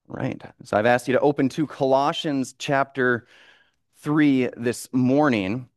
Right. So I've asked you to open to Colossians chapter 3 this morning,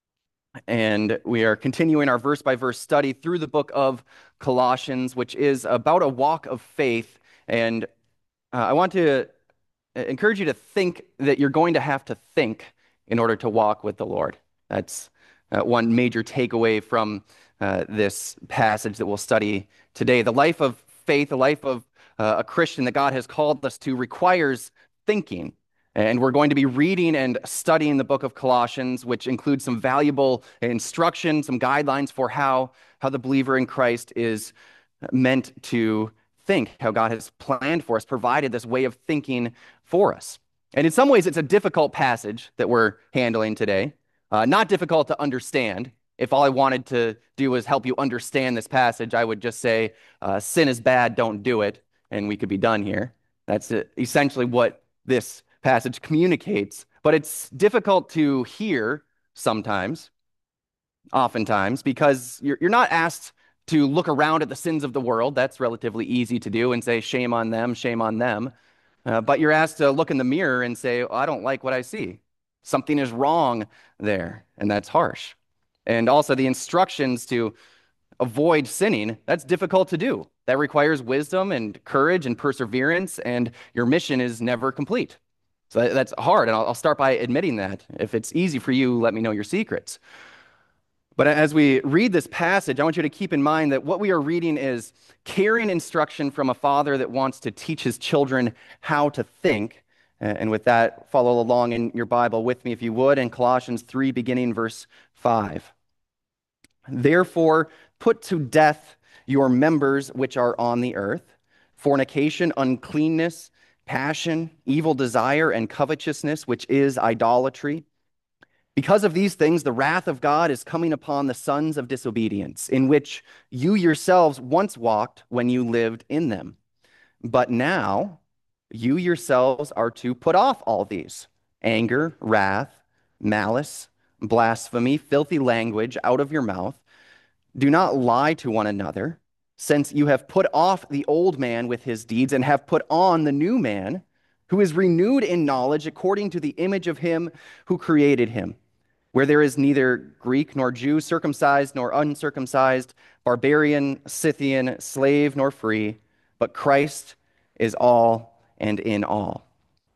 and we are continuing our verse by verse study through the book of Colossians, which is about a walk of faith. And I want to encourage you to think that you're going to have to think in order to walk with the Lord. That's one major takeaway from this passage that we'll study today. The life of faith, the life of a Christian that God has called us to requires thinking. And we're going to be reading and studying the book of Colossians, which includes some valuable instruction, some guidelines for how the believer in Christ is meant to think, how God has planned for us, provided this way of thinking for us. And in some ways, it's a difficult passage that we're handling today. Not difficult to understand. If all I wanted to do was help you understand this passage, I would just say, sin is bad, don't do it, and we could be done here. That's essentially what this passage communicates. But it's difficult to hear sometimes, oftentimes, because you're not asked to look around at the sins of the world. That's relatively easy to do and say, shame on them, shame on them. But you're asked to look in the mirror and say, oh, I don't like what I see. Something is wrong there, and that's harsh. And also the instructions to avoid sinning, that's difficult to do. That requires wisdom and courage and perseverance, and your mission is never complete. So that's hard, and I'll start by admitting that. If it's easy for you, let me know your secrets. But as we read this passage, I want you to keep in mind that what we are reading is caring instruction from a father that wants to teach his children how to think. And with that, follow along in your Bible with me, if you would, in Colossians 3, beginning verse 5. Therefore, put to death your members which are on the earth: fornication, uncleanness, passion, evil desire, and covetousness, which is idolatry. Because of these things, the wrath of God is coming upon the sons of disobedience, in which you yourselves once walked when you lived in them. But now you yourselves are to put off all these: anger, wrath, malice, blasphemy, filthy language out of your mouth. Do not lie to one another, since you have put off the old man with his deeds and have put on the new man, who is renewed in knowledge according to the image of him who created him, where there is neither Greek nor Jew, circumcised nor uncircumcised, barbarian, Scythian, slave nor free, but Christ is all and in all.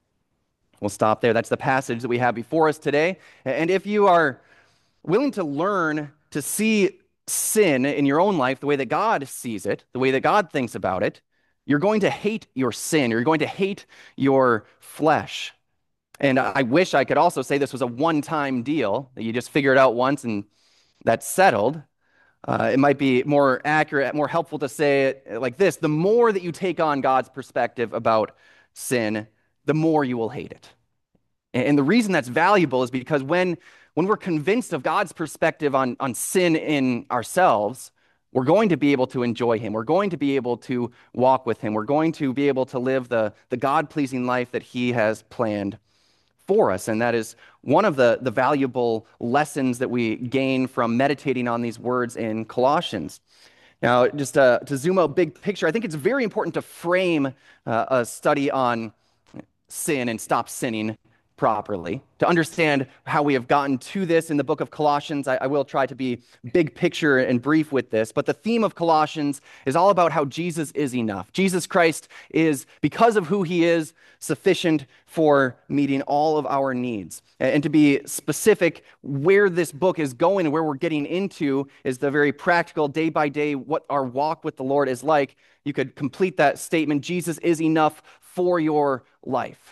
We'll stop there. That's the passage that we have before us today. And if you are willing to learn to see sin in your own life the way that God sees it, the way that God thinks about it, you're going to hate your sin. You're going to hate your flesh. And I wish I could also say this was a one-time deal, that you just figure it out once and that's settled. It might be more accurate, more helpful to say it like this: the more that you take on God's perspective about sin, the more you will hate it. And the reason that's valuable is because when we're convinced of God's perspective on sin in ourselves, we're going to be able to enjoy him. We're going to be able to walk with him. We're going to be able to live the God-pleasing life that he has planned for us. And that is one of the valuable lessons that we gain from meditating on these words in Colossians. Now, just to zoom out big picture, I think it's very important to frame a study on sin and stop sinning properly. To understand how we have gotten to this in the book of Colossians, I will try to be big picture and brief with this, but the theme of Colossians is all about how Jesus is enough. Jesus Christ is, because of who he is, sufficient for meeting all of our needs. And to be specific, where this book is going and where we're getting into is the very practical, day by day, what our walk with the Lord is like. You could complete that statement: Jesus is enough for your life.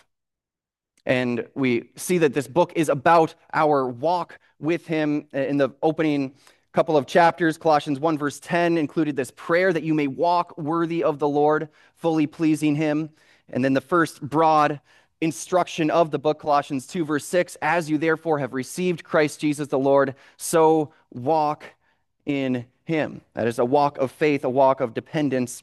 And we see that this book is about our walk with him. In the opening couple of chapters, Colossians 1 verse 10 included this prayer that you may walk worthy of the Lord, fully pleasing him. And then the first broad instruction of the book, Colossians 2 verse 6, as you therefore have received Christ Jesus the Lord, so walk in him. That is a walk of faith, a walk of dependence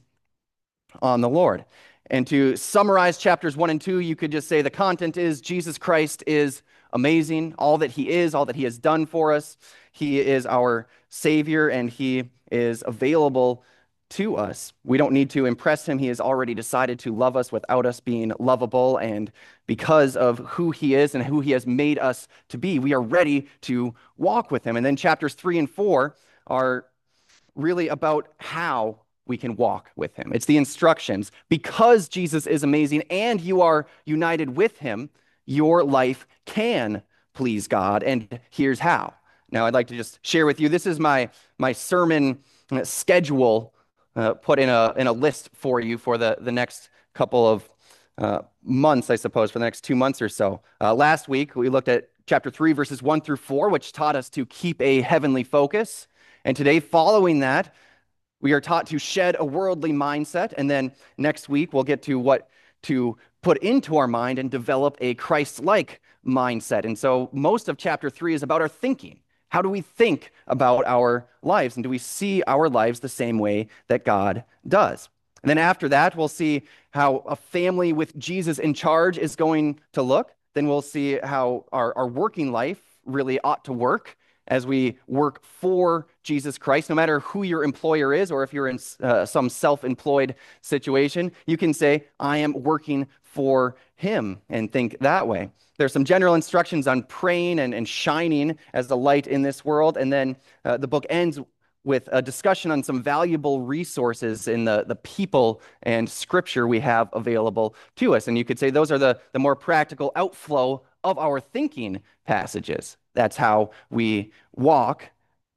on the Lord. And to summarize chapters 1 and 2, you could just say the content is Jesus Christ is amazing, all that he is, all that he has done for us. He is our Savior, and he is available to us. We don't need to impress him. He has already decided to love us without us being lovable. And because of who he is and who he has made us to be, we are ready to walk with him. And then chapters 3 and 4 are really about how we can walk with him. It's the instructions. Because Jesus is amazing and you are united with him, your life can please God. And here's how. Now, I'd like to just share with you, this is my sermon schedule put in a list for you for the next couple of months, I suppose, for the next 2 months or so. Last week, we looked at chapter 3, verses 1 through 4, which taught us to keep a heavenly focus. And today, following that, we are taught to shed a worldly mindset. And then next week, we'll get to what to put into our mind and develop a Christ-like mindset. And so most of chapter 3 is about our thinking. How do we think about our lives? And do we see our lives the same way that God does? And then after that, we'll see how a family with Jesus in charge is going to look. Then we'll see how our working life really ought to work as we work for Jesus Christ. No matter who your employer is, or if you're in some self-employed situation, you can say, I am working for him, and think that way. There's some general instructions on praying and shining as the light in this world. And then the book ends with a discussion on some valuable resources in the people and scripture we have available to us. And you could say those are the more practical outflow of our thinking passages. That's how we walk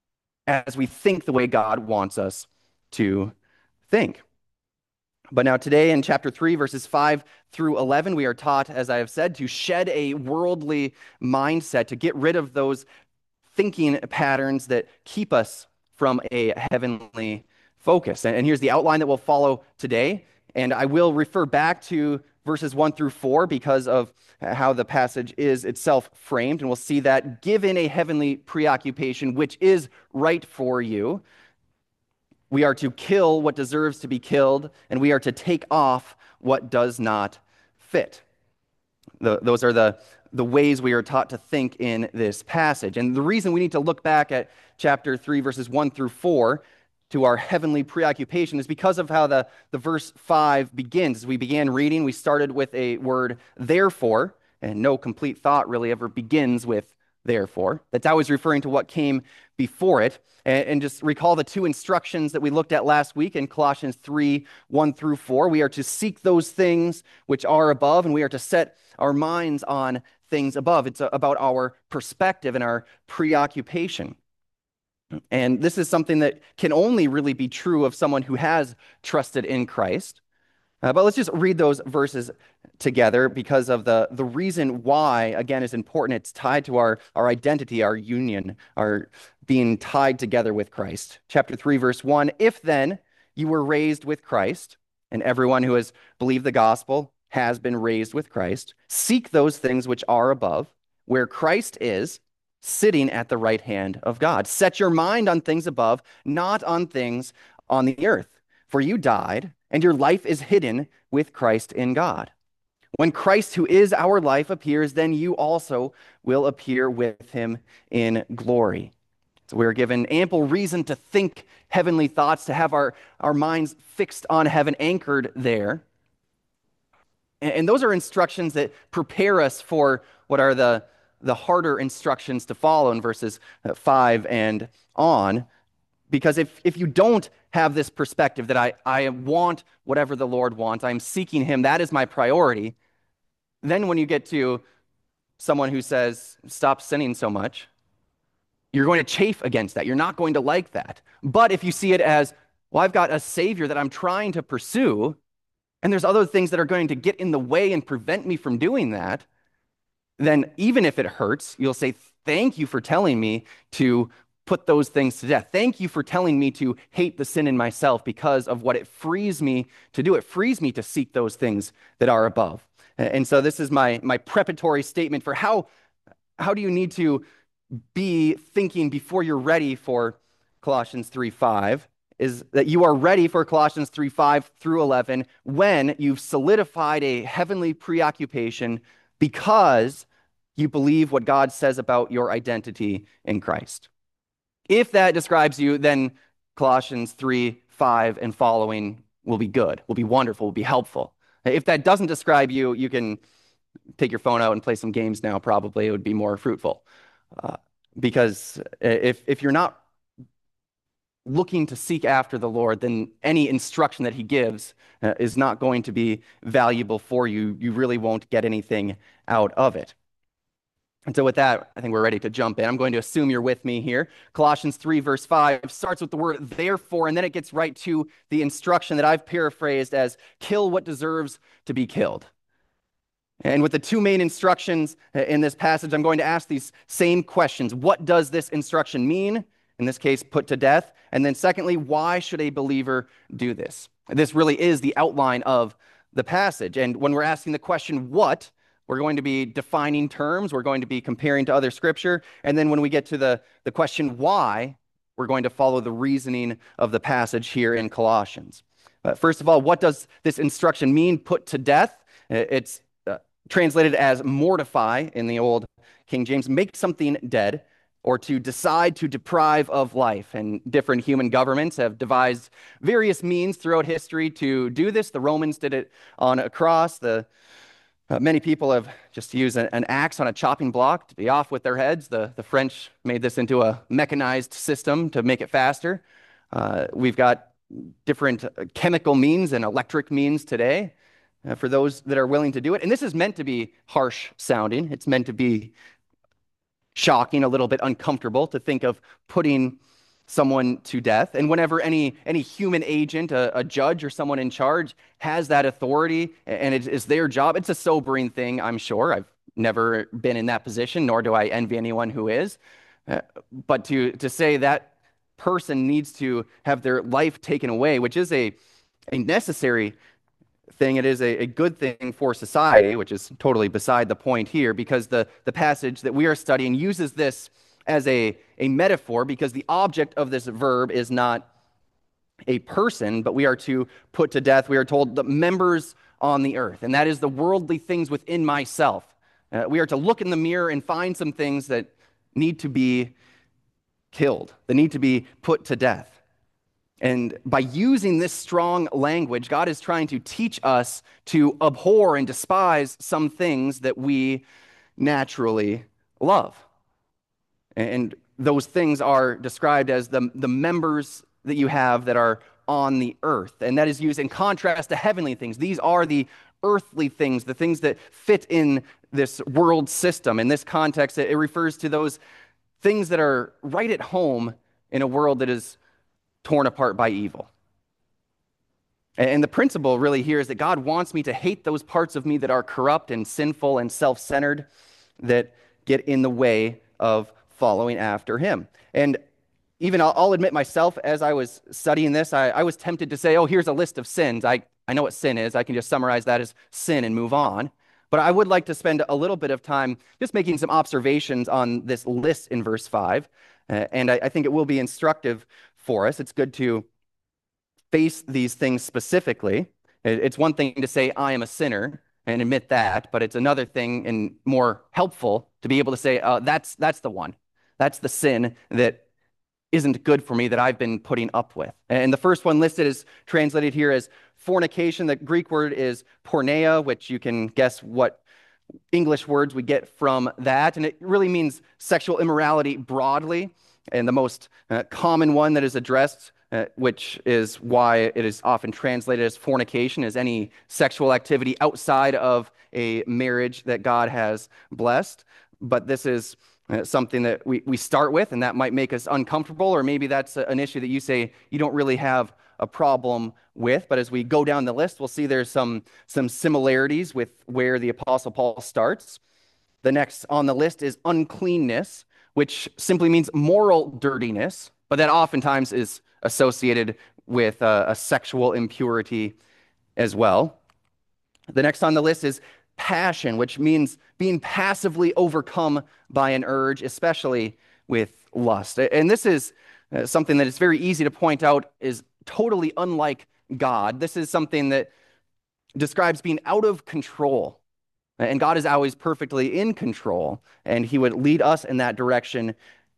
as we think the way God wants us to think. But now today in chapter 3, verses 5 through 11, we are taught, as I have said, to shed a worldly mindset, to get rid of those thinking patterns that keep us from a heavenly focus. And here's the outline that we'll follow today. And I will refer back to verses 1 through 4 because of how the passage is itself framed. And we'll see that given a heavenly preoccupation, which is right for you, we are to kill what deserves to be killed, and we are to take off what does not fit. Those are the ways we are taught to think in this passage. And the reason we need to look back at chapter 3, verses 1 through 4, to our heavenly preoccupation is because of how the verse 5 begins. As we began reading, we started with a word, therefore, and no complete thought really ever begins with therefore. That's always referring to what came before it. And just recall the two instructions that we looked at last week in Colossians 3, 1 through 4. We are to seek those things which are above, and we are to set our minds on things above. It's about our perspective and our preoccupation. And this is something that can only really be true of someone who has trusted in Christ. But let's just read those verses together because of the reason why, again, is important. It's tied to our identity, our union, our being tied together with Christ. Chapter 3, verse 1, if then you were raised with Christ, and everyone who has believed the gospel has been raised with Christ, seek those things which are above, where Christ is, sitting at the right hand of God. Set your mind on things above, not on things on the earth. For you died, and your life is hidden with Christ in God. When Christ, who is our life, appears, then you also will appear with him in glory. So we are given ample reason to think heavenly thoughts, to have our minds fixed on heaven, anchored there. And those are instructions that prepare us for what are the harder instructions to follow in verses 5 and on. Because if you don't have this perspective that I want whatever the Lord wants, I'm seeking him, that is my priority, then when you get to someone who says, stop sinning so much, you're going to chafe against that. You're not going to like that. But if you see it as, well, I've got a Savior that I'm trying to pursue, and there's other things that are going to get in the way and prevent me from doing that, then even if it hurts, you'll say, thank you for telling me to put those things to death. Thank you for telling me to hate the sin in myself because of what it frees me to do. It frees me to seek those things that are above. And so this is my preparatory statement for how do you need to be thinking before you're ready for Colossians 3:5, is that you are ready for Colossians 3:5 through 11 when you've solidified a heavenly preoccupation because you believe what God says about your identity in Christ. If that describes you, then Colossians 3 5 and following will be good, will be wonderful, will be helpful. If that doesn't describe you, you can take your phone out and play some games now, probably. It would be more fruitful. Uh, because if you're not looking to seek after the Lord, then any instruction that he gives is not going to be valuable for you. You really won't get anything out of it. And so with that, I think we're ready to jump in. I'm going to assume you're with me here. Colossians 3, verse 5 starts with the word therefore, and then it gets right to the instruction that I've paraphrased as kill what deserves to be killed. And with the two main instructions in this passage, I'm going to ask these same questions. What does this instruction mean? In this case, put to death. And then secondly, why should a believer do this? This really is the outline of the passage. And when we're asking the question, what, we're going to be defining terms. We're going to be comparing to other scripture. And then when we get to the question, why, we're going to follow the reasoning of the passage here in Colossians. First of all, what does this instruction mean, put to death? It's translated as mortify in the old King James, make something dead, or to decide to deprive of life. And different human governments have devised various means throughout history to do this. The Romans did it on a cross. Many people have just used an axe on a chopping block to be off with their heads. The French made this into a mechanized system to make it faster. We've got different chemical means and electric means today for those that are willing to do it. And this is meant to be harsh sounding. It's meant to be shocking, a little bit uncomfortable to think of putting someone to death. And whenever any human agent, a judge or someone in charge has that authority and it is their job, it's a sobering thing, I'm sure. I've never been in that position, nor do I envy anyone who is. But to say that person needs to have their life taken away, which is a necessary thing, it is a good thing for society, which is totally beside the point here, because the passage that we are studying uses this as a metaphor, because the object of this verb is not a person, but we are to put to death, we are told, the members on the earth, and that is the worldly things within myself. We are to look in the mirror and find some things that need to be killed, that need to be put to death. And by using this strong language, God is trying to teach us to abhor and despise some things that we naturally love. And those things are described as the members that you have that are on the earth. And that is used in contrast to heavenly things. These are the earthly things, the things that fit in this world system. In this context, it refers to those things that are right at home in a world that is torn apart by evil. And the principle really here is that God wants me to hate those parts of me that are corrupt and sinful and self-centered that get in the way of following after him. And even I'll admit myself, as I was studying this, I was tempted to say, oh, here's a list of sins. I know what sin is. I can just summarize that as sin and move on. But I would like to spend a little bit of time just making some observations on this list in verse 5. And I think it will be instructive for us. It's good to face these things specifically. It's one thing to say, I am a sinner, and admit that, but it's another thing and more helpful to be able to say, that's the one. That's the sin that isn't good for me that I've been putting up with. And the first one listed is translated here as fornication. The Greek word is porneia, which you can guess what English words we get from that. And it really means sexual immorality broadly. And the most common one that is addressed, which is why it is often translated as fornication, is any sexual activity outside of a marriage that God has blessed. But this is something that we start with, and that might make us uncomfortable, or maybe that's an issue that you say you don't really have a problem with. But as we go down the list, we'll see there's some similarities with where the Apostle Paul starts. The next on the list is uncleanness, which simply means moral dirtiness, but that oftentimes is associated with a sexual impurity as well. The next on the list is passion, which means being passively overcome by an urge, especially with lust. And this is something that is very easy to point out is totally unlike God. This is something that describes being out of control. And God is always perfectly in control, and he would lead us in that direction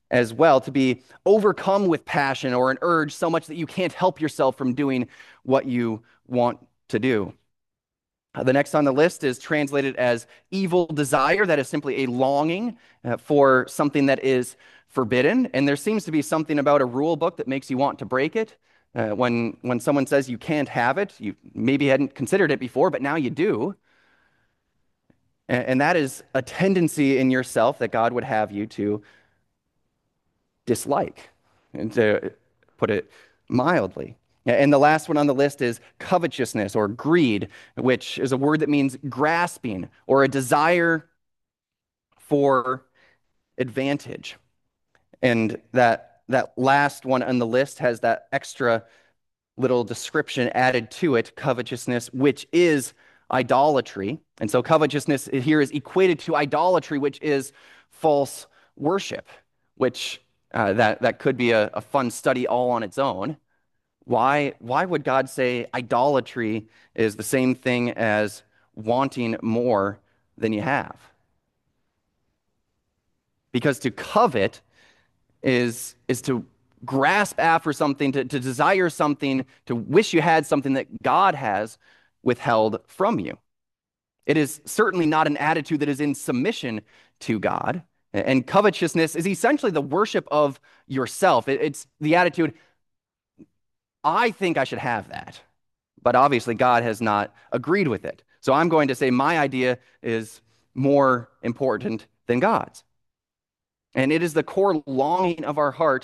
as well, to be overcome with passion or an urge so much that you can't help yourself from doing what you want to do. The next on the list is translated as evil desire. That is simply a longing for something that is forbidden. And there seems to be something about a rule book that makes you want to break it. When someone says you can't have it, you maybe hadn't considered it before, but now you do. And that is a tendency in yourself that God would have you to dislike, and to put it mildly. And the last one on the list is covetousness or greed, which is a word that means grasping or a desire for advantage. And that last one on the list has that extra little description added to it, covetousness, which is idolatry. And so covetousness here is equated to idolatry, which is false worship, which that could be a fun study all on its own. Why would God say idolatry is the same thing as wanting more than you have? Because to covet is to grasp after something, to desire something, to wish you had something that God has withheld from you. It is certainly not an attitude that is in submission to God. And covetousness is essentially the worship of yourself. It's the attitude, I think I should have that. But obviously, God has not agreed with it. So I'm going to say my idea is more important than God's. And it is the core longing of our heart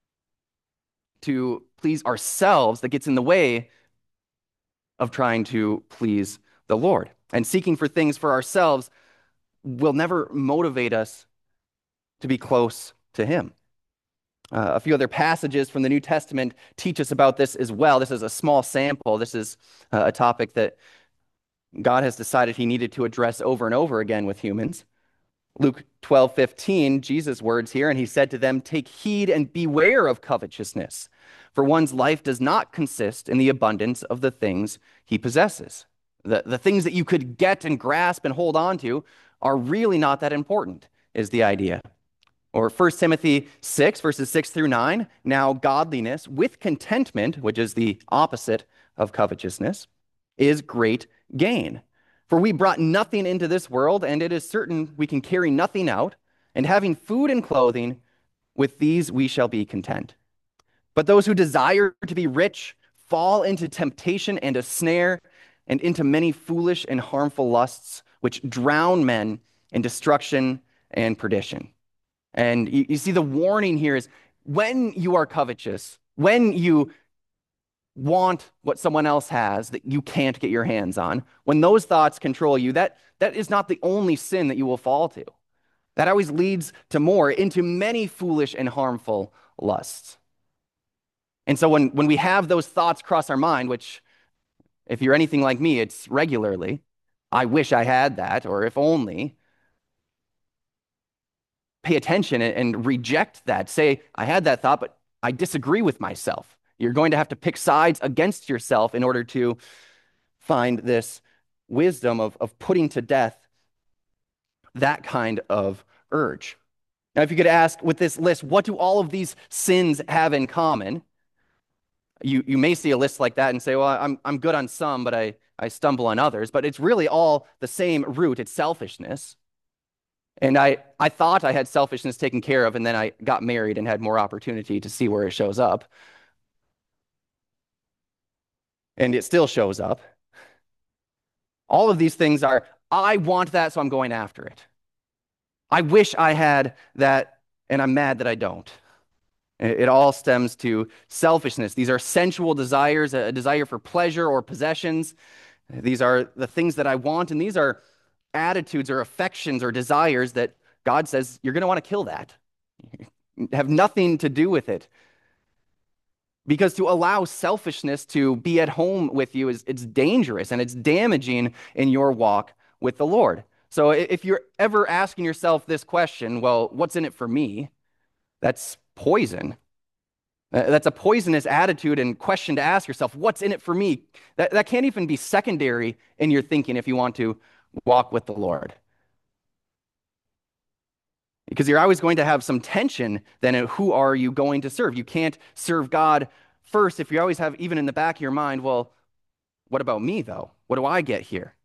to please ourselves that gets in the way of trying to please the Lord. And seeking for things for ourselves will never motivate us to be close to Him. A few other passages from the New Testament teach us about this as well. This is a small sample. This is a topic that God has decided He needed to address over and over again with humans. Luke 12:15, Jesus' words here, and He said to them, "Take heed and beware of covetousness, for one's life does not consist in the abundance of the things he possesses." The things that you could get and grasp and hold on to are really not that important, is the idea. Or 1 Timothy 6, verses 6 through 9, now godliness with contentment, which is the opposite of covetousness, is great gain. For we brought nothing into this world, and it is certain we can carry nothing out, and having food and clothing, with these we shall be content. But those who desire to be rich fall into temptation and a snare, and into many foolish and harmful lusts, which drown men in destruction and perdition. And you see the warning here is when you are covetous, when you want what someone else has that you can't get your hands on, when those thoughts control you, that is not the only sin that you will fall to. That always leads to more, into many foolish and harmful lusts. And so when we have those thoughts cross our mind, which if you're anything like me, it's regularly, I wish I had that, or if only, pay attention and reject that. Say, I had that thought, but I disagree with myself. You're going to have to pick sides against yourself in order to find this wisdom of putting to death that kind of urge. Now, if you could ask with this list, what do all of these sins have in common? You may see a list like that and say, well, I'm good on some, but I stumble on others. But it's really all the same root. It's selfishness. And I thought I had selfishness taken care of, and then I got married and had more opportunity to see where it shows up. And it still shows up. All of these things are, I want that, so I'm going after it. I wish I had that, and I'm mad that I don't. It all stems to selfishness. These are sensual desires, a desire for pleasure or possessions. These are the things that I want, and these are attitudes or affections or desires that God says you're going to want to kill that. Have nothing to do with it. Because to allow selfishness to be at home with you it's dangerous and it's damaging in your walk with the Lord. So if you're ever asking yourself this question, well, what's in it for me? That's poison. That's a poisonous attitude and question to ask yourself, what's in it for me? That can't even be secondary in your thinking if you want to walk with the Lord. Because you're always going to have some tension then in who are you going to serve. You can't serve God first if you always have, even in the back of your mind, well, what about me though? What do I get here?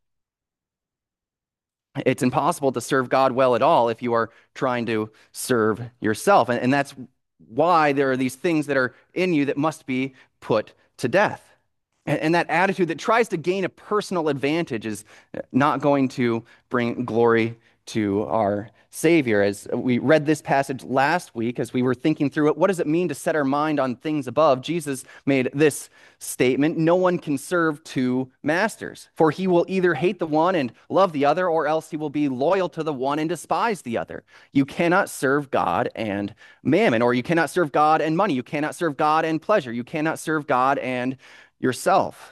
It's impossible to serve God well at all if you are trying to serve yourself. And that's why there are these things that are in you that must be put to death. And that attitude that tries to gain a personal advantage is not going to bring glory to our Savior. As we read this passage last week, as we were thinking through it, what does it mean to set our mind on things above? Jesus made this statement: no one can serve two masters, for he will either hate the one and love the other, or else he will be loyal to the one and despise the other. You cannot serve God and mammon, or you cannot serve God and money. You cannot serve God and pleasure. You cannot serve God and yourself.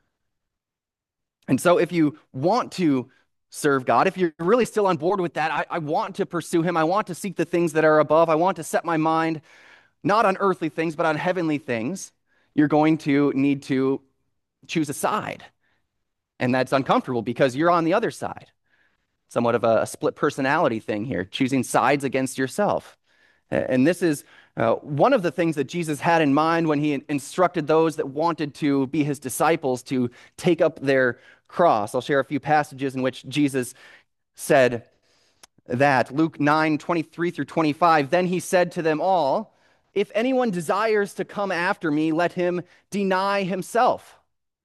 And so if you want to serve God, if you're really still on board with that, I want to pursue him. I want to seek the things that are above. I want to set my mind not on earthly things, but on heavenly things. You're going to need to choose a side. And that's uncomfortable because you're on the other side. Somewhat of a split personality thing here, choosing sides against yourself. And this is one of the things that Jesus had in mind when he instructed those that wanted to be his disciples to take up their cross. I'll share a few passages in which Jesus said that. Luke 9:23 through 25. Then he said to them all, if anyone desires to come after me, let him deny himself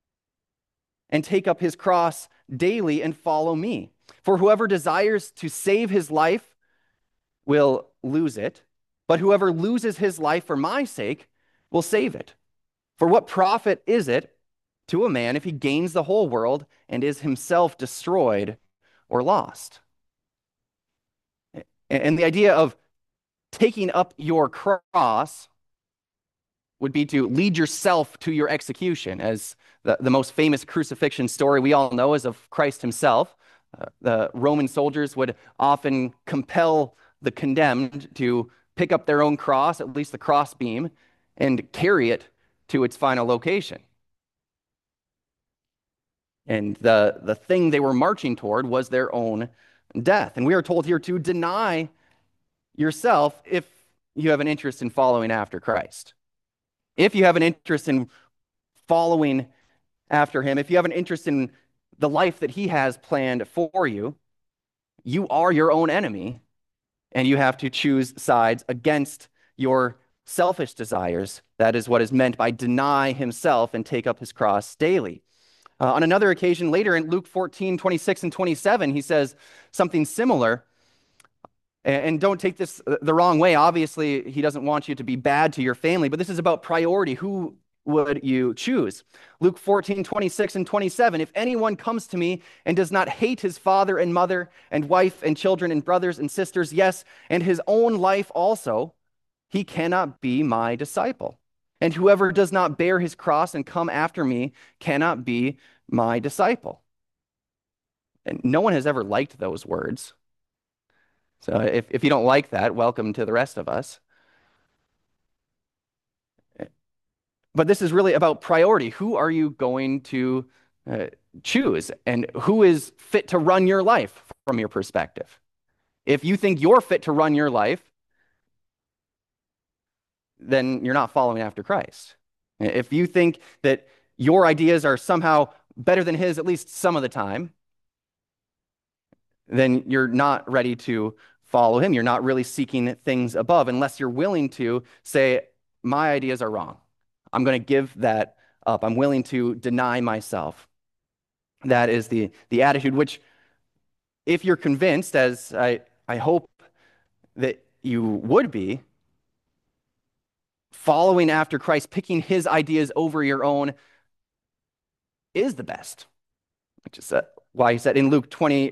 and take up his cross daily and follow me. For whoever desires to save his life will lose it, but whoever loses his life for my sake will save it. For what profit is it to a man if he gains the whole world and is himself destroyed or lost? And the idea of taking up your cross would be to lead yourself to your execution, as the most famous crucifixion story we all know is of Christ himself. The Roman soldiers would often compel the condemned to pick up their own cross, at least the cross beam, and carry it to its final location. And the thing they were marching toward was their own death. And we are told here to deny yourself if you have an interest in following after Christ. If you have an interest in following after him, if you have an interest in the life that he has planned for you, you are your own enemy, and you have to choose sides against your selfish desires. That is what is meant by deny himself and take up his cross daily. On another occasion later in Luke 14:26 and 27, he says something similar. And don't take this the wrong way. Obviously, he doesn't want you to be bad to your family, but this is about priority. Who would you choose? Luke 14:26 and 27. If anyone comes to me and does not hate his father and mother and wife and children and brothers and sisters, yes, and his own life also, he cannot be my disciple. And whoever does not bear his cross and come after me cannot be my disciple. And no one has ever liked those words. So if you don't like that, welcome to the rest of us. But this is really about priority. Who are you going to choose? And who is fit to run your life from your perspective? If you think you're fit to run your life, then you're not following after Christ. If you think that your ideas are somehow better than his, at least some of the time, then you're not ready to follow him. You're not really seeking things above unless you're willing to say, my ideas are wrong. I'm going to give that up. I'm willing to deny myself. That is the attitude which, if you're convinced, as I hope that you would be, following after Christ, picking his ideas over your own is the best. Which is why he said in Luke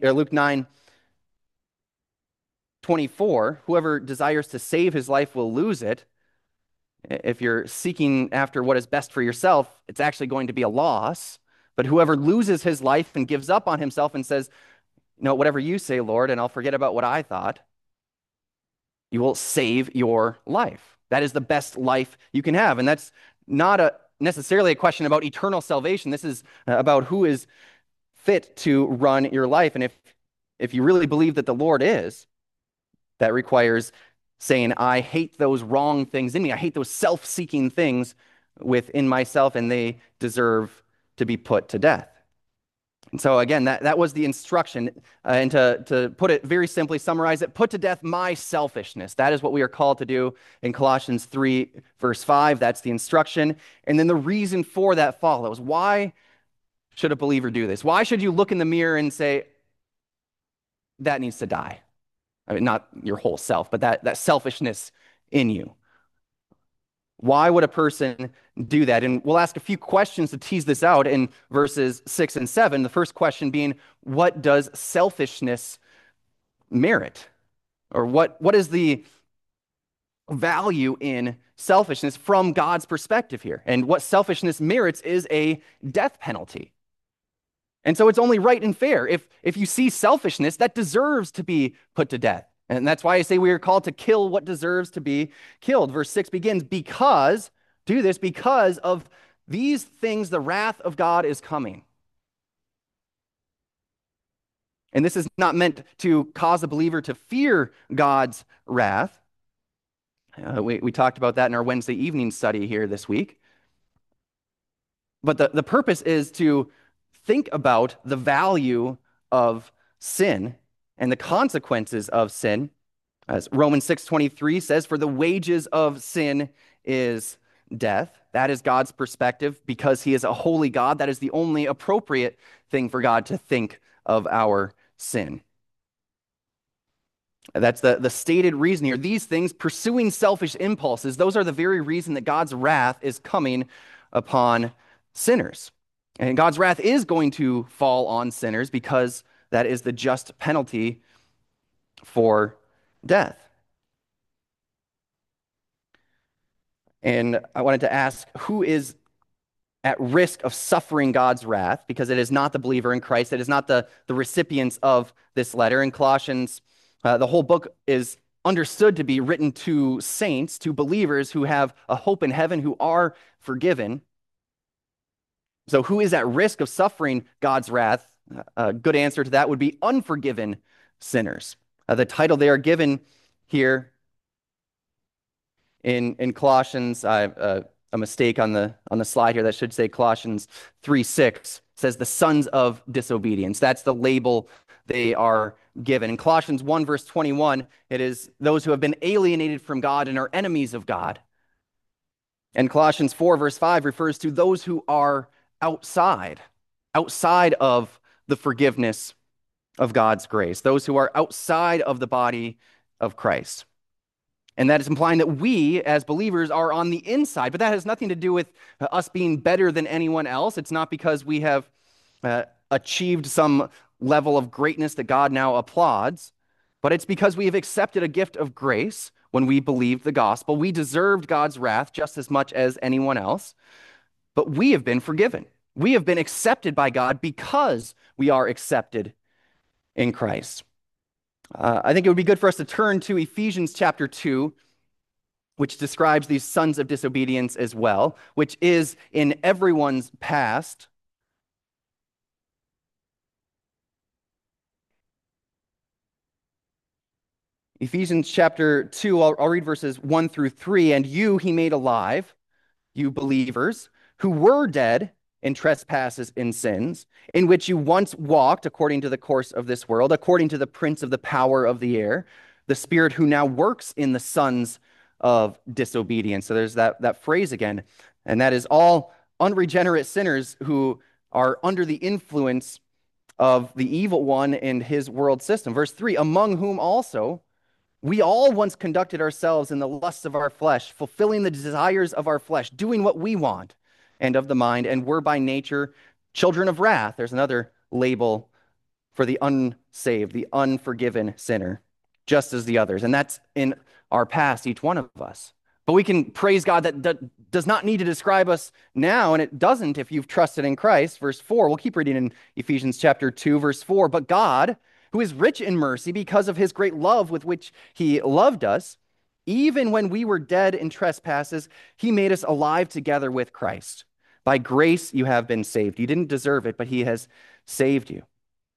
9:24, whoever desires to save his life will lose it. If you're seeking after what is best for yourself, it's actually going to be a loss. But whoever loses his life and gives up on himself and says, no, whatever you say, Lord, and I'll forget about what I thought, you will save your life. That is the best life you can have. And that's not necessarily a question about eternal salvation. This is about who is fit to run your life. And if you really believe that the Lord is, That requires saying, I hate those wrong things in me. I hate those self-seeking things within myself, and they deserve to be put to death. And so again, that was the instruction. And to put it very simply, summarize it, put to death my selfishness. That is what we are called to do in Colossians 3, verse 5. That's the instruction. And then the reason for that follows. Why should a believer do this? Why should you look in the mirror and say, that needs to die? I mean, not your whole self, but that selfishness in you. Why would a person do that? And we'll ask a few questions to tease this out in verses 6 and 7. The first question being, what does selfishness merit? Or what is the value in selfishness from God's perspective here? And what selfishness merits is a death penalty. And so it's only right and fair. If you see selfishness, that deserves to be put to death. And that's why I say we are called to kill what deserves to be killed. Verse 6 begins, because of these things, the wrath of God is coming. And this is not meant to cause a believer to fear God's wrath. We talked about that in our Wednesday evening study here this week. But the purpose is to think about the value of sin and the consequences of sin. As Romans 6:23 says, for the wages of sin is death. That is God's perspective. Because he is a holy God, that is the only appropriate thing for God to think of our sin. That's the stated reason here. These things, pursuing selfish impulses, those are the very reason that God's wrath is coming upon sinners. And God's wrath is going to fall on sinners because that is the just penalty for death. And I wanted to ask, who is at risk of suffering God's wrath? Because it is not the believer in Christ. It is not the recipients of this letter. In Colossians, the whole book is understood to be written to saints, to believers who have a hope in heaven, who are forgiven. So who is at risk of suffering God's wrath? A good answer to that would be unforgiven sinners. The title they are given here in Colossians, I have a mistake on the slide here that should say Colossians 3:6 says the sons of disobedience. That's the label they are given. In Colossians 1 verse 21, it is those who have been alienated from God and are enemies of God. And Colossians 4 verse 5 refers to those who are outside of the forgiveness of God's grace, those who are outside of the body of Christ. And that is implying that we, as believers, are on the inside. But that has nothing to do with us being better than anyone else. It's not because we have achieved some level of greatness that God now applauds. But it's because we have accepted a gift of grace when we believed the gospel. We deserved God's wrath just as much as anyone else. But we have been forgiven. We have been accepted by God because we are accepted in Christ. I think it would be good for us to turn to Ephesians chapter 2, which describes these sons of disobedience as well, which is in everyone's past. Ephesians chapter 2, I'll read verses 1 through 3. And you he made alive, you believers, who were dead in trespasses and sins, in which you once walked according to the course of this world, according to the prince of the power of the air, the spirit who now works in the sons of disobedience. So there's that phrase again. And that is all unregenerate sinners who are under the influence of the evil one and his world system. Verse 3, among whom also we all once conducted ourselves in the lusts of our flesh, fulfilling the desires of our flesh, doing what we want and of the mind, and were by nature children of wrath. There's another label for the unsaved, the unforgiven sinner, just as the others. And that's in our past, each one of us. But we can praise God that does not need to describe us now, and it doesn't if you've trusted in Christ. Verse 4, we'll keep reading in Ephesians chapter 2, verse 4. But God, who is rich in mercy because of his great love with which he loved us, even when we were dead in trespasses, he made us alive together with Christ. By grace you have been saved. You didn't deserve it, but he has saved you.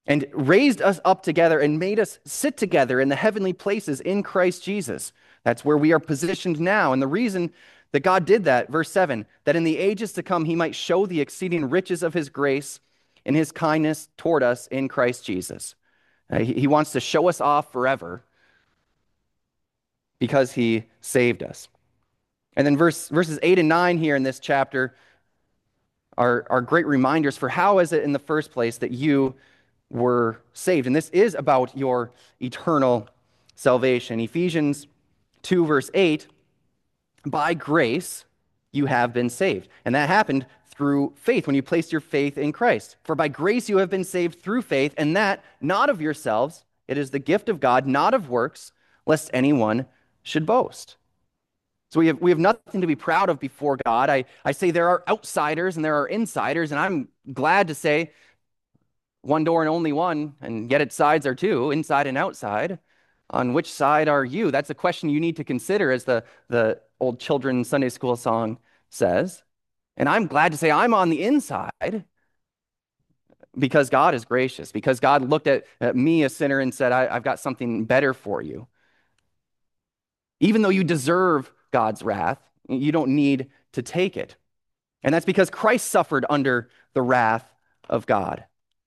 and raised us up together and made us sit together in the heavenly places in Christ Jesus. That's where we are positioned now. And the reason that God did that, verse 7, that in the ages to come he might show the exceeding riches of his grace and his kindness toward us in Christ Jesus. He wants to show us off forever because he saved us. And then verses 8 and 9 here in this chapter are great reminders for how is it in the first place that you were saved. And this is about your eternal salvation. Ephesians 2, verse 8, by grace you have been saved. And that happened through faith, when you placed your faith in Christ. For by grace you have been saved through faith, and that not of yourselves, it is the gift of God, not of works, lest anyone should boast. So we have nothing to be proud of before God. I say there are outsiders and there are insiders, and I'm glad to say one door and only one, and yet its sides are two, inside and outside. On which side are you? That's a question you need to consider, as the old children's Sunday school song says. And I'm glad to say I'm on the inside because God is gracious, because God looked at me, a sinner, and said, I've got something better for you. Even though you deserve God's wrath, you don't need to take it. And that's because Christ suffered under the wrath of God.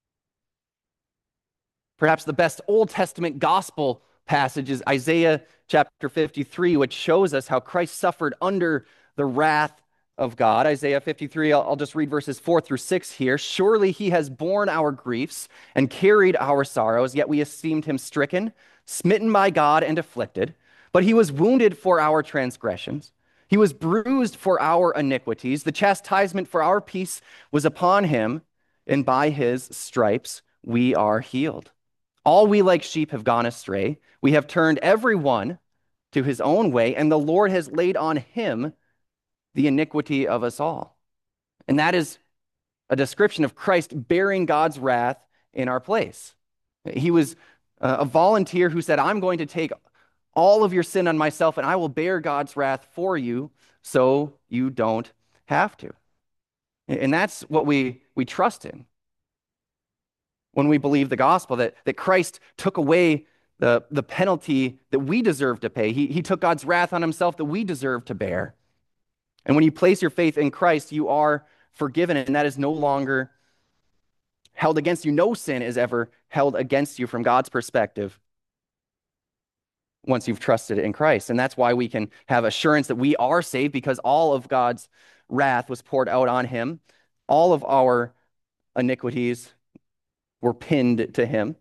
Perhaps the best Old Testament gospel passage is Isaiah chapter 53, which shows us how Christ suffered under the wrath of God. Isaiah 53, I'll just read verses 4 through 6 here. Surely he has borne our griefs and carried our sorrows, yet we esteemed him stricken, smitten by God, and afflicted. But he was wounded for our transgressions. He was bruised for our iniquities. The chastisement for our peace was upon him, and by his stripes we are healed. All we like sheep have gone astray. We have turned every one to his own way, and the Lord has laid on him the iniquity of us all. And that is a description of Christ bearing God's wrath in our place. He was a volunteer who said, I'm going to take all of your sin on myself, and I will bear God's wrath for you so you don't have to. And that's what we trust in when we believe the gospel, that Christ took away the penalty that we deserve to pay. He took God's wrath on himself that we deserve to bear. And when you place your faith in Christ, you are forgiven, and that is no longer held against you. No sin is ever held against you from God's perspective once you've trusted in Christ. And that's why we can have assurance that we are saved, because all of God's wrath was poured out on him. All of our iniquities were pinned to him.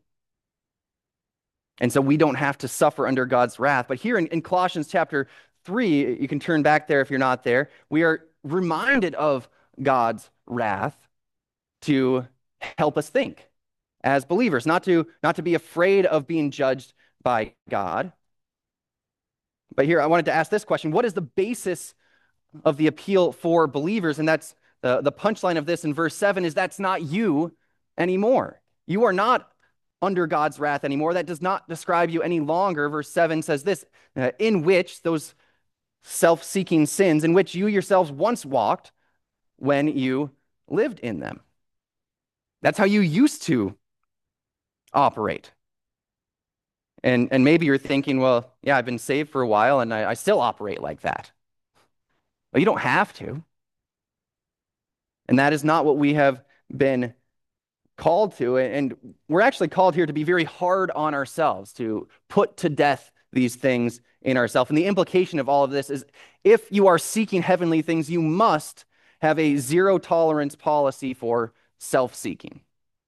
And so we don't have to suffer under God's wrath. But here in Colossians chapter 3, you can turn back there if you're not there, we are reminded of God's wrath to help us think as believers, not to be afraid of being judged by God. But here I wanted to ask this question: what is the basis of the appeal for believers? And that's the punchline of this in verse 7 is that's not you anymore. You are not under God's wrath anymore. That does not describe you any longer. Verse 7 says this, in which those self-seeking sins in which you yourselves once walked when you lived in them. That's how you used to operate. And maybe you're thinking, well, yeah, I've been saved for a while and I still operate like that. Well, you don't have to. And that is not what we have been called to. And we're actually called here to be very hard on ourselves, to put to death these things in ourselves. And the implication of all of this is if you are seeking heavenly things, you must have a zero tolerance policy for self-seeking.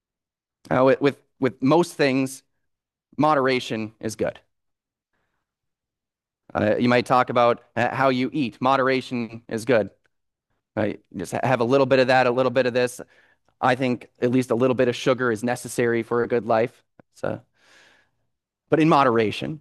With most things, moderation is good. You might talk about how you eat. Moderation is good. Just have a little bit of that, a little bit of this. I think at least a little bit of sugar is necessary for a good life. But in moderation.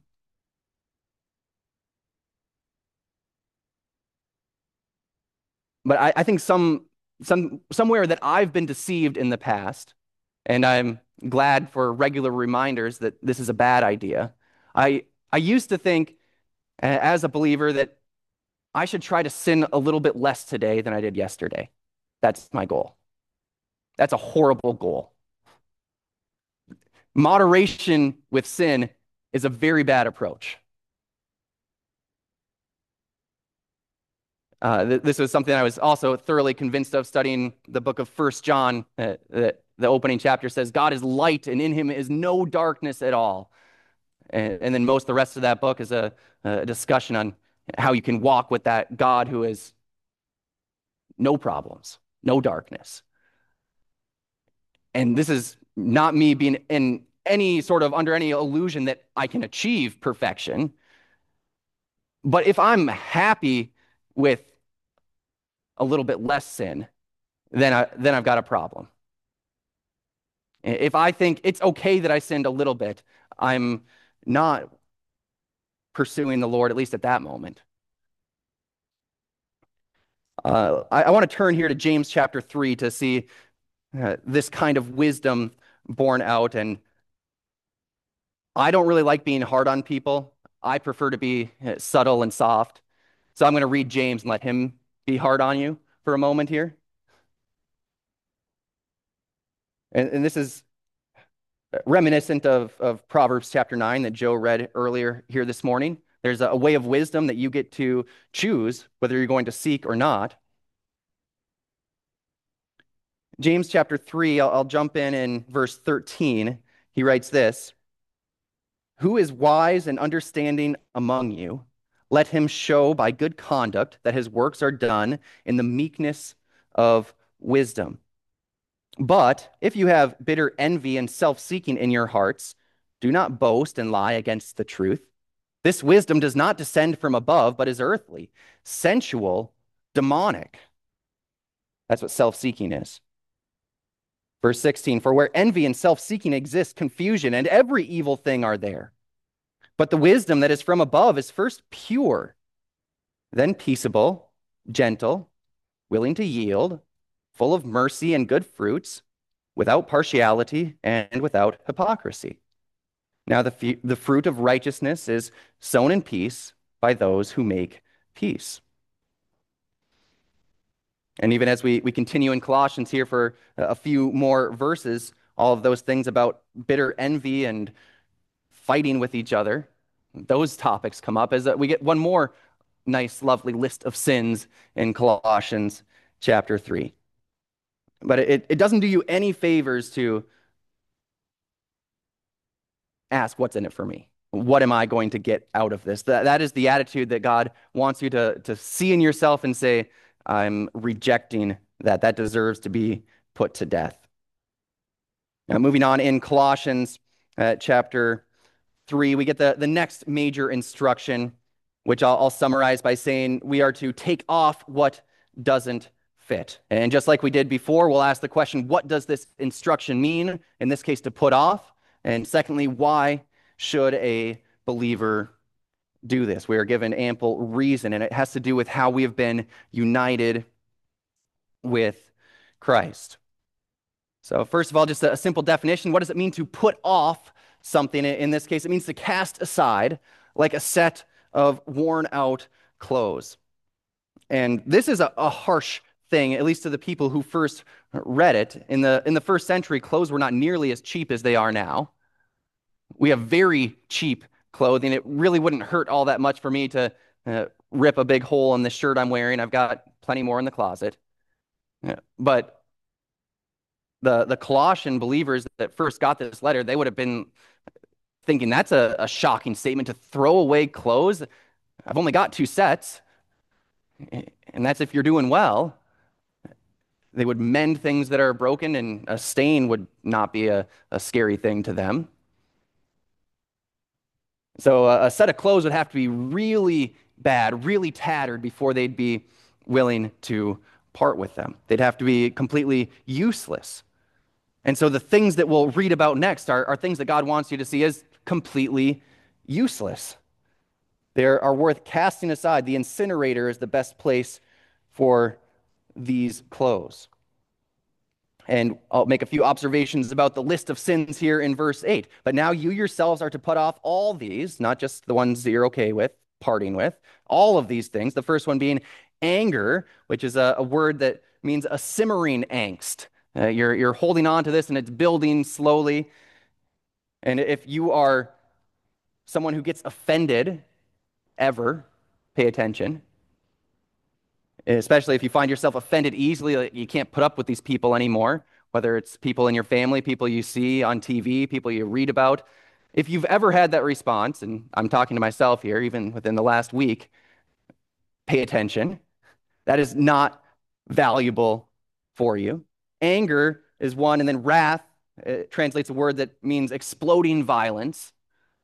But I think somewhere that I've been deceived in the past, and I'm glad for regular reminders that this is a bad idea. I used to think, as a believer, that I should try to sin a little bit less today than I did yesterday. That's my goal. That's a horrible goal. Moderation with sin is a very bad approach. This was something I was also thoroughly convinced of studying the book of First John. The opening chapter says, God is light, and in him is no darkness at all. And then most of the rest of that book is a discussion on how you can walk with that God who is no problems, no darkness. And this is not me being in any sort of under any illusion that I can achieve perfection. But if I'm happy with a little bit less sin, then I've got a problem. If I think it's okay that I sinned a little bit, I'm not pursuing the Lord, at least at that moment. I want to turn here to James chapter 3 to see this kind of wisdom borne out. And I don't really like being hard on people. I prefer to be subtle and soft. So I'm going to read James and let him be hard on you for a moment here. And this is reminiscent of Proverbs chapter 9 that Joe read earlier here this morning. There's a way of wisdom that you get to choose whether you're going to seek or not. James chapter 3, I'll jump in verse 13. He writes this: Who is wise and understanding among you? Let him show by good conduct that his works are done in the meekness of wisdom. But if you have bitter envy and self-seeking in your hearts, do not boast and lie against the truth. This wisdom does not descend from above, but is earthly, sensual, demonic. That's what self-seeking is. Verse 16, for where envy and self-seeking exist, confusion and every evil thing are there. But the wisdom that is from above is first pure, then peaceable, gentle, willing to yield, full of mercy and good fruits, without partiality and without hypocrisy. Now the fruit of righteousness is sown in peace by those who make peace. And even as we continue in Colossians here for a few more verses, all of those things about bitter envy and fighting with each other, those topics come up as we get one more nice, lovely list of sins in Colossians chapter 3. But it doesn't do you any favors to ask, what's in it for me? What am I going to get out of this? That is the attitude that God wants you to see in yourself and say, I'm rejecting that. That deserves to be put to death. Now, moving on in Colossians chapter 3, we get the next major instruction, which I'll summarize by saying we are to take off what doesn't fit. And just like we did before, we'll ask the question, what does this instruction mean? In this case, to put off. And secondly, why should a believer do this? We are given ample reason, and it has to do with how we have been united with Christ. So first of all, just a simple definition. What does it mean to put off something? In this case, it means to cast aside like a set of worn out clothes. And this is a harsh thing, at least to the people who first read it. In the first century, clothes were not nearly as cheap as they are now. We have very cheap clothing. It really wouldn't hurt all that much for me to rip a big hole in the shirt I'm wearing. I've got plenty more in the closet. But the Colossian believers that first got this letter, they would have been thinking that's a shocking statement to throw away clothes. I've only got 2 sets, and that's if you're doing well. They would mend things that are broken, and a stain would not be a scary thing to them. So a set of clothes would have to be really bad, really tattered before they'd be willing to part with them. They'd have to be completely useless. And so the things that we'll read about next are things that God wants you to see as completely useless. They are worth casting aside. The incinerator is the best place for these clothes. And I'll make a few observations about the list of sins here in verse 8. But now you yourselves are to put off all these, not just the ones that you're okay with, parting with, all of these things. The first one being anger, which is a word that means a simmering angst. You're holding on to this and it's building slowly. And if you are someone who gets offended ever, pay attention. Especially if you find yourself offended easily, like you can't put up with these people anymore, whether it's people in your family, people you see on TV, people you read about. If you've ever had that response, and I'm talking to myself here, even within the last week, pay attention. That is not valuable for you. Anger is one, and then wrath translates a word that means exploding violence.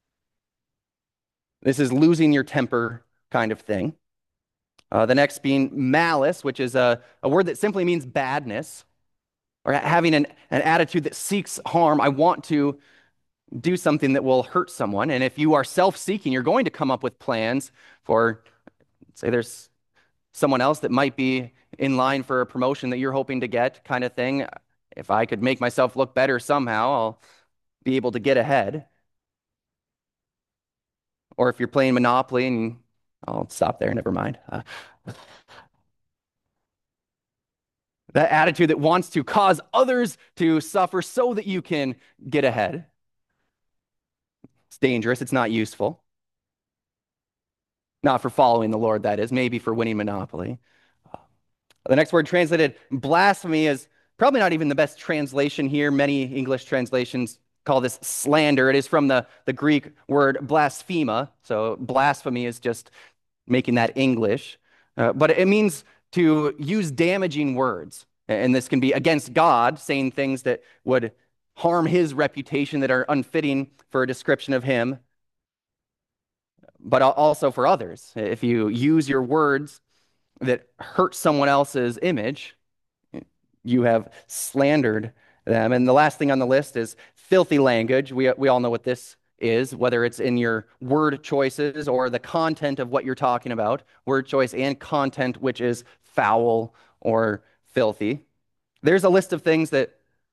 This is losing your temper kind of thing. The next being malice, which is a word that simply means badness or having an attitude that seeks harm. I want to do something that will hurt someone. And if you are self seeking, you're going to come up with plans for, say, there's someone else that might be in line for a promotion that you're hoping to get, kind of thing. If I could make myself look better somehow, I'll be able to get ahead. Or if you're playing Monopoly, and I'll stop there, never mind. That attitude that wants to cause others to suffer so that you can get ahead. It's dangerous. It's not useful. Not for following the Lord, that is, maybe for winning Monopoly. The next word translated blasphemy is probably not even the best translation here. Many English translations call this slander. It is from the Greek word blasphema. So blasphemy is just making that English. But it means to use damaging words. And this can be against God, saying things that would harm his reputation, that are unfitting for a description of him, but also for others. If you use your words that hurt someone else's image, you have slandered them. And the last thing on the list is filthy language. We all know what this is, whether it's in your word choices or the content of what you're talking about, word choice and content, which is foul or filthy. There's a list of things that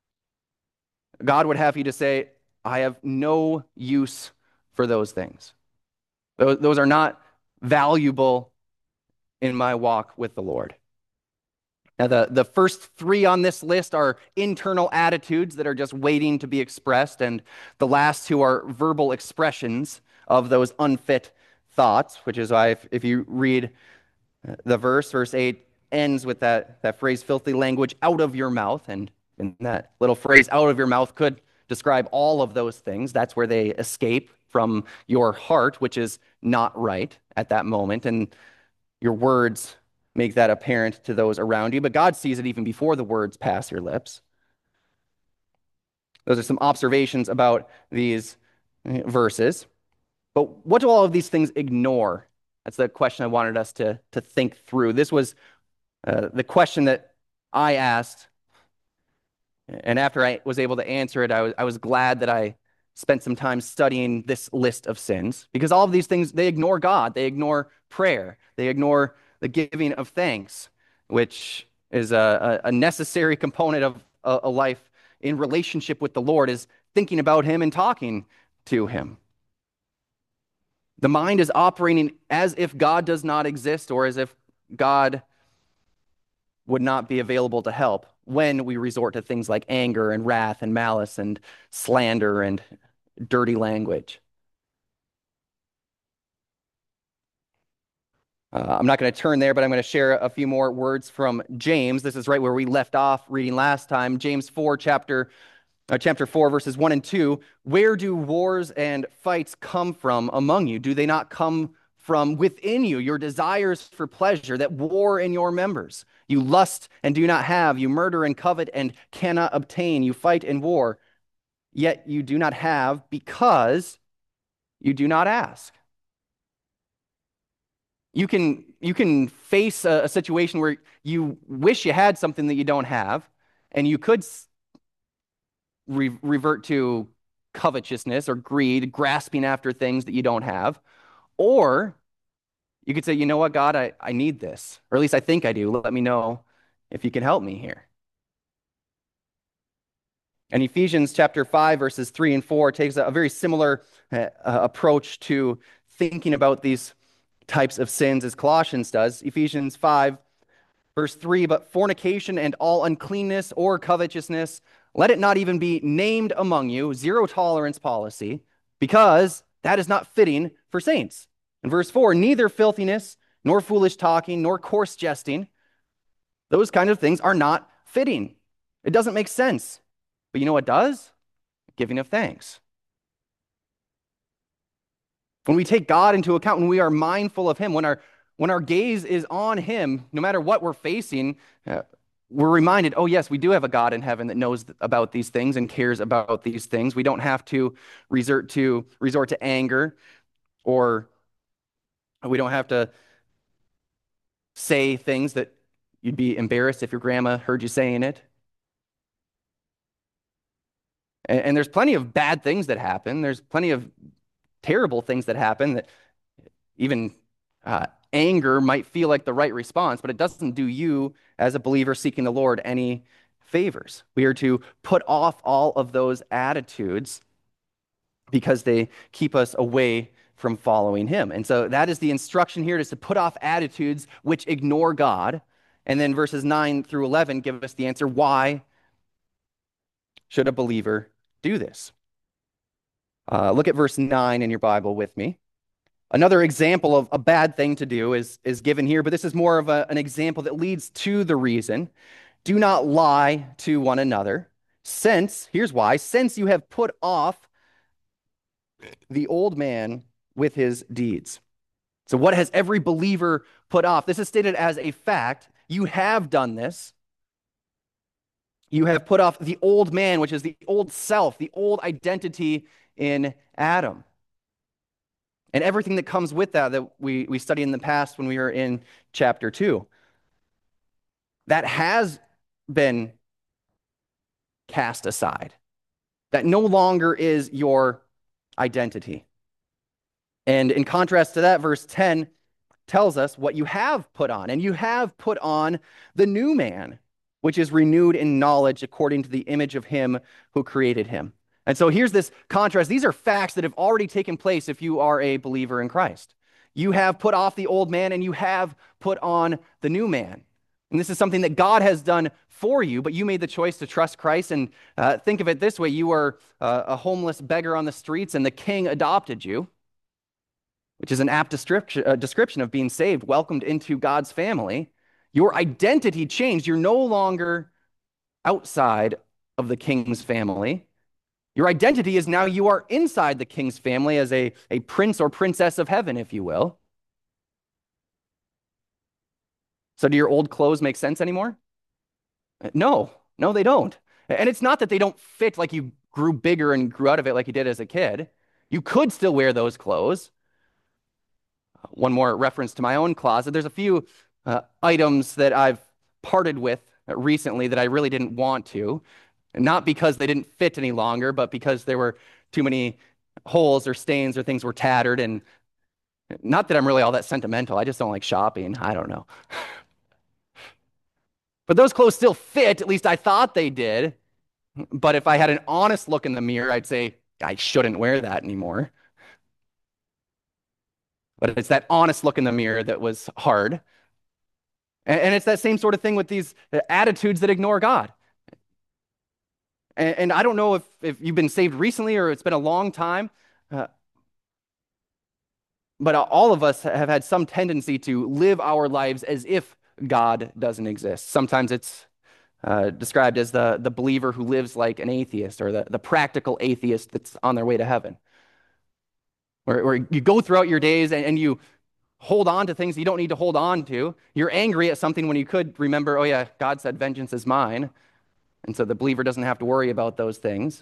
God would have you to say, I have no use for those things. Those are not valuable in my walk with the Lord. Now, the first three on this list are internal attitudes that are just waiting to be expressed, and the last two are verbal expressions of those unfit thoughts, which is why if you read the verse 8 ends with that phrase, filthy language out of your mouth, and that little phrase, out of your mouth, could describe all of those things. That's where they escape from your heart, which is not right at that moment, and your words make that apparent to those around you, but God sees it even before the words pass your lips. Those are some observations about these verses. But what do all of these things ignore? That's the question I wanted us to think through. This was the question that I asked, and after I was able to answer it, I was glad that I spent some time studying this list of sins, because all of these things, they ignore God, they ignore prayer, they ignore the giving of thanks, which is a necessary component of a life in relationship with the Lord, is thinking about him and talking to him. The mind is operating as if God does not exist, or as if God would not be available to help when we resort to things like anger and wrath and malice and slander and dirty language. I'm not going to turn there, but I'm going to share a few more words from James. This is right where we left off reading last time. James 4, chapter 4, verses 1 and 2. Where do wars and fights come from among you? Do they not come from within you, your desires for pleasure that war in your members? You lust and do not have. You murder and covet and cannot obtain. You fight and war, yet you do not have because you do not ask. You can face a situation where you wish you had something that you don't have, and you could revert to covetousness or greed, grasping after things that you don't have. Or you could say, you know what, God, I need this, or at least I think I do. Let me know if you can help me here. And Ephesians chapter 5, verses 3 and 4 takes a very similar approach to thinking about these types of sins as Colossians does. Ephesians 5, verse 3, but fornication and all uncleanness or covetousness Let it not even be named among you, zero tolerance policy, because that is not fitting for saints. In verse 4, neither filthiness, nor foolish talking, nor coarse jesting, those kind of things are not fitting. It doesn't make sense. But you know what does? Giving of thanks. When we take God into account, when we are mindful of Him, when our gaze is on Him, no matter what we're facing, we're reminded, oh, yes, we do have a God in heaven that knows about these things and cares about these things. We don't have to resort to anger, or we don't have to say things that you'd be embarrassed if your grandma heard you saying it. And there's plenty of bad things that happen. There's plenty of terrible things that happen that even anger might feel like the right response, but it doesn't do you as a believer seeking the Lord any favors. We are to put off all of those attitudes because they keep us away from following Him. And so that is the instruction here, is to put off attitudes which ignore God. And then verses 9 through 11 give us the answer, why should a believer do this? Look at verse 9 in your Bible with me. Another example of a bad thing to do is given here, but this is more of an example that leads to the reason. Do not lie to one another, here's why, since you have put off the old man with his deeds. So what has every believer put off? This is stated as a fact. You have done this. You have put off the old man, which is the old self, the old identity in Adam. And everything that comes with that we studied in the past when we were in chapter 2. That has been cast aside. That no longer is your identity. And in contrast to that, verse 10 tells us what you have put on. And you have put on the new man, which is renewed in knowledge according to the image of Him who created him. And so here's this contrast. These are facts that have already taken place if you are a believer in Christ. You have put off the old man and you have put on the new man. And this is something that God has done for you, but you made the choice to trust Christ. And think of it this way. You were a homeless beggar on the streets and the King adopted you, which is an apt description of being saved, welcomed into God's family. Your identity changed. You're no longer outside of the King's family. Your identity is now you are inside the King's family as a prince or princess of heaven, if you will. So do your old clothes make sense anymore? No, they don't. And it's not that they don't fit, like you grew bigger and grew out of it like you did as a kid. You could still wear those clothes. One more reference to my own closet. There's a few items that I've parted with recently that I really didn't want to. Not because they didn't fit any longer, but because there were too many holes or stains or things were tattered. And not that I'm really all that sentimental. I just don't like shopping. I don't know. But those clothes still fit. At least I thought they did. But if I had an honest look in the mirror, I'd say, I shouldn't wear that anymore. But it's that honest look in the mirror that was hard. And it's that same sort of thing with these attitudes that ignore God. And I don't know if you've been saved recently or it's been a long time, but all of us have had some tendency to live our lives as if God doesn't exist. Sometimes it's described as the believer who lives like an atheist, or the practical atheist that's on their way to heaven. Where you go throughout your days and you hold on to things you don't need to hold on to. You're angry at something when you could remember, oh yeah, God said vengeance is mine. And so the believer doesn't have to worry about those things.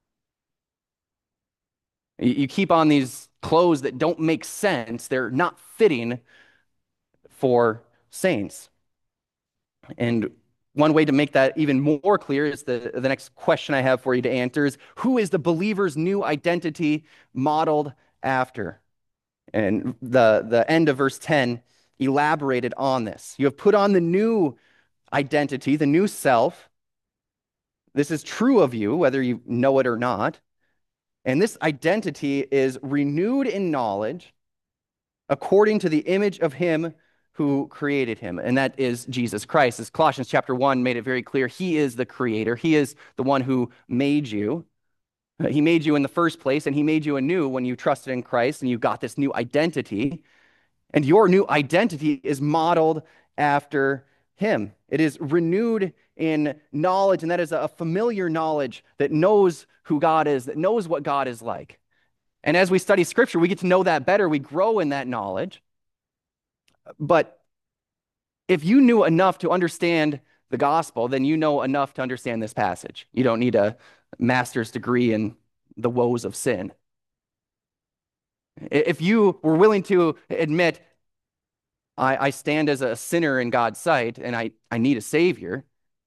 You keep on these clothes that don't make sense. They're not fitting for saints. And one way to make that even more clear is the next question I have for you to answer is, who is the believer's new identity modeled after? And the end of verse 10 elaborated on this. You have put on the new identity, the new self. This is true of you, whether you know it or not. And this identity is renewed in knowledge according to the image of Him who created him, and that is Jesus Christ. As Colossians chapter 1 made it very clear, he is the creator. He is the one who made you. He made you in the first place, and he made you anew when you trusted in Christ and you got this new identity. And your new identity is modeled after him. It is renewed in knowledge, and that is a familiar knowledge that knows who God is, that knows what God is like. And as we study scripture, we get to know that better. We grow in that knowledge. But if you knew enough to understand the gospel, then you know enough to understand this passage. You don't need a master's degree in the woes of sin. If you were willing to admit, I stand as a sinner in God's sight and I need a savior,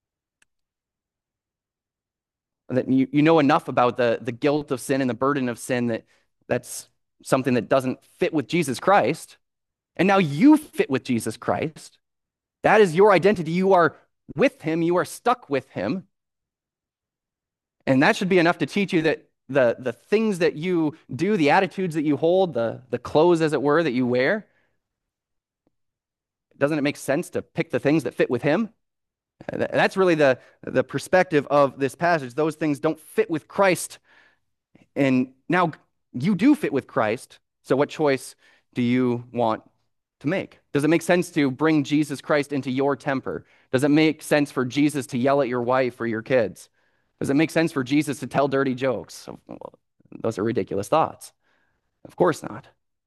that you know enough about the guilt of sin and the burden of sin that's something that doesn't fit with Jesus Christ. And now you fit with Jesus Christ. That is your identity. You are with him. You are stuck with him. And that should be enough to teach you that the things that you do, the attitudes that you hold, the clothes, as it were, that you wear, doesn't it make sense to pick the things that fit with him? That's really the perspective of this passage. Those things don't fit with Christ. And now you do fit with Christ. So what choice do you want to make? Does it make sense to bring Jesus Christ into your temper? Does it make sense for Jesus to yell at your wife or your kids? Does it make sense for Jesus to tell dirty jokes? Well, those are ridiculous thoughts. Of course not.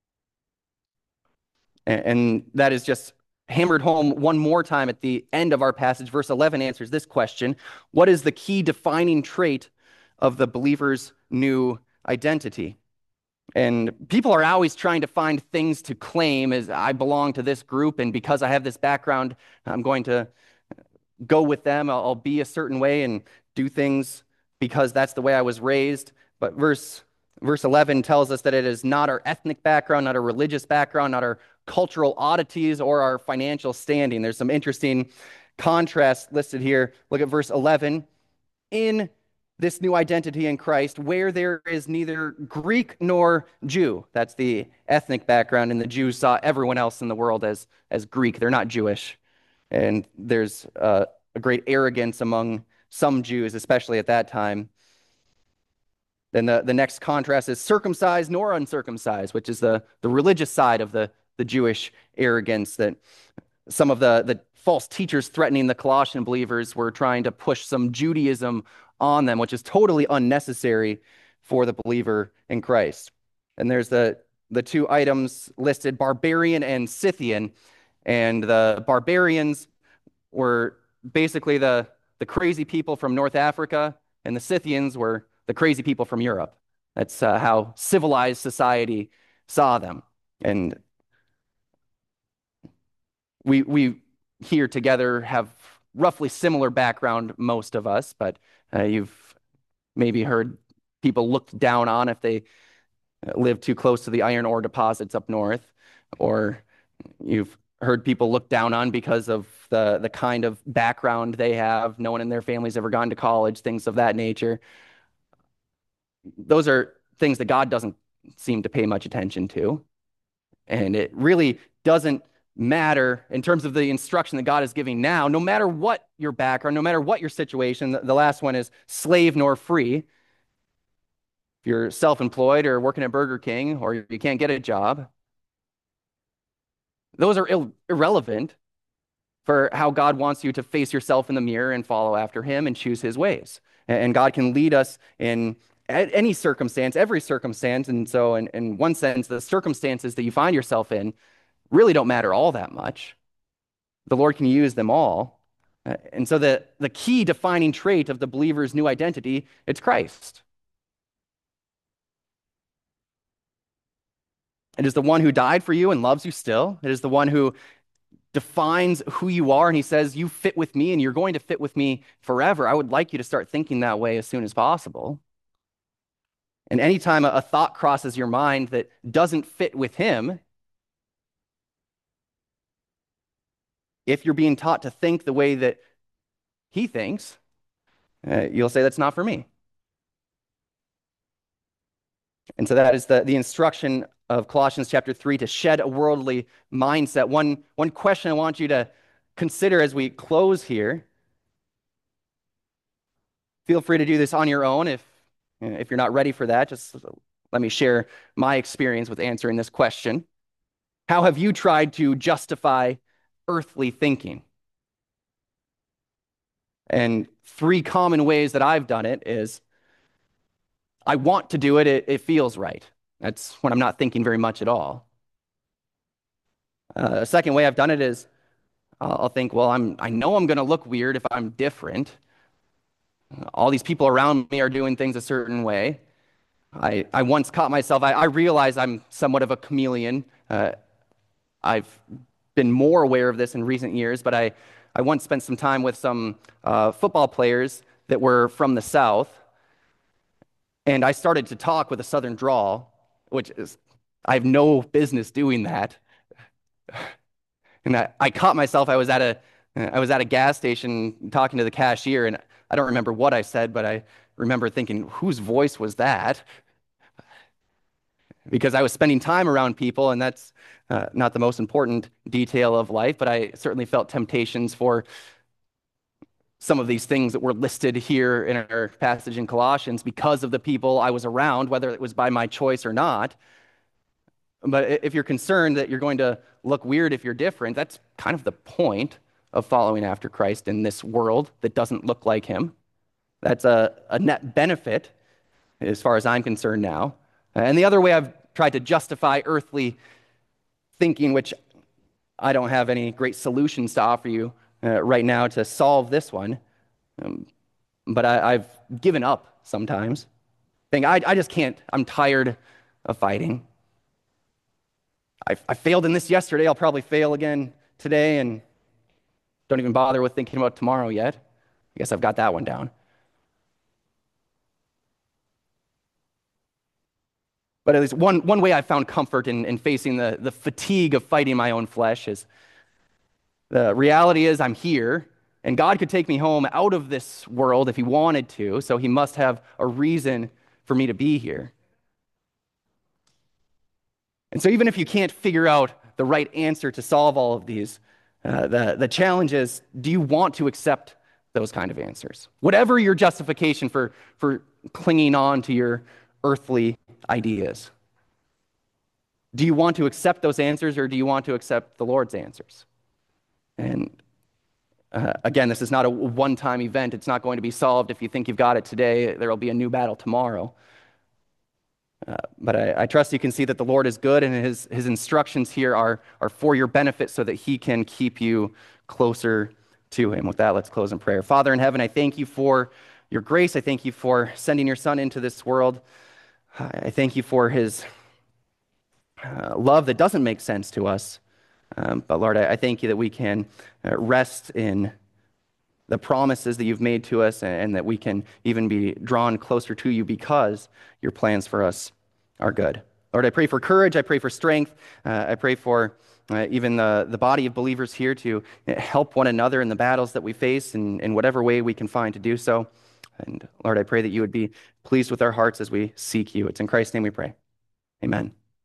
And that is just hammered home one more time at the end of our passage. Verse 11 answers this question: what is the key defining trait of the believer's new identity? And people are always trying to find things to claim as I belong to this group, and because I have this background, I'm going to go with them. I'll be a certain way and do things because that's the way I was raised. But verse 11 tells us that it is not our ethnic background, not our religious background, not our cultural oddities or our financial standing. There's some interesting contrast listed here. Look at verse 11. In this new identity in Christ, where there is neither Greek nor Jew. That's the ethnic background, and the Jews saw everyone else in the world as Greek. They're not Jewish. And there's a great arrogance among some Jews, especially at that time. Then the next contrast is circumcised nor uncircumcised, which is the religious side of the Jewish arrogance that some of the false teachers threatening the Colossian believers were trying to push some Judaism on them, which is totally unnecessary for the believer in Christ. And there's the two items listed, barbarian and Scythian. And the barbarians were basically the crazy people from North Africa, and the Scythians were the crazy people from Europe. That's how civilized society saw them. And we here together have roughly similar background, most of us, but you've maybe heard people looked down on if they live too close to the iron ore deposits up north, or you've heard people looked down on because of the kind of background they have. No one in their family's ever gone to college, things of that nature. Those are things that God doesn't seem to pay much attention to. And it really doesn't matter in terms of the instruction that God is giving now, no matter what your background, no matter what your situation. The last one is slave nor free. If you're self-employed or working at Burger King or you can't get a job, those are irrelevant for how God wants you to face yourself in the mirror and follow after him and choose his ways. And God can lead us in any circumstance, every circumstance. And so in one sense, the circumstances that you find yourself in really don't matter all that much. The Lord can use them all. And so the key defining trait of the believer's new identity, it's Christ. It is the one who died for you and loves you still. It is the one who defines who you are, and he says, you fit with me and you're going to fit with me forever. I would like you to start thinking that way as soon as possible. And anytime a thought crosses your mind that doesn't fit with him, if you're being taught to think the way that he thinks, you'll say, that's not for me. And so that is the instruction of Colossians chapter 3 to shed a worldly mindset. One question I want you to consider as we close here. Feel free to do this on your own if you're not ready for that. Just let me share my experience with answering this question. How have you tried to justify earthly thinking? And three common ways that I've done it is I want to do it, it feels right. That's when I'm not thinking very much at all. A second way I've done it is I'll think, well, I know I'm going to look weird if I'm different. All these people around me are doing things a certain way. I once caught myself, I realize I'm somewhat of a chameleon. I've been more aware of this in recent years, but I once spent some time with some football players that were from the South, and I started to talk with a Southern drawl, which is, I have no business doing that. And I caught myself, I was at a gas station talking to the cashier, and I don't remember what I said, but I remember thinking, whose voice was that? Because I was spending time around people, and that's not the most important detail of life, but I certainly felt temptations for some of these things that were listed here in our passage in Colossians because of the people I was around, whether it was by my choice or not. But if you're concerned that you're going to look weird if you're different, that's kind of the point of following after Christ in this world that doesn't look like him. That's a net benefit as far as I'm concerned now. And the other way I've tried to justify earthly thinking, which I don't have any great solutions to offer you right now to solve this one, but I've given up sometimes. Think I just can't. I'm tired of fighting. I failed in this yesterday. I'll probably fail again today, and don't even bother with thinking about tomorrow yet. I guess I've got that one down. But at least one way I found comfort in facing the fatigue of fighting my own flesh is the reality is I'm here, and God could take me home out of this world if he wanted to, so he must have a reason for me to be here. And so even if you can't figure out the right answer to solve all of these, the challenge is, do you want to accept those kind of answers? Whatever your justification for clinging on to your earthly ideas. Do you want to accept those answers, or do you want to accept the Lord's answers? And again, this is not a one-time event. It's not going to be solved if you think you've got it today. There will be a new battle tomorrow. But I trust you can see that the Lord is good, and his instructions here are for your benefit so that he can keep you closer to him. With that, let's close in prayer. Father in heaven, I thank you for your grace. I thank you for sending your son into this world. I thank you for his love that doesn't make sense to us. But Lord, I thank you that we can rest in the promises that you've made to us, and that we can even be drawn closer to you because your plans for us are good. Lord, I pray for courage. I pray for strength. I pray for even the body of believers here to help one another in the battles that we face in whatever way we can find to do so. And Lord, I pray that you would be pleased with our hearts as we seek you. It's in Christ's name we pray. Amen.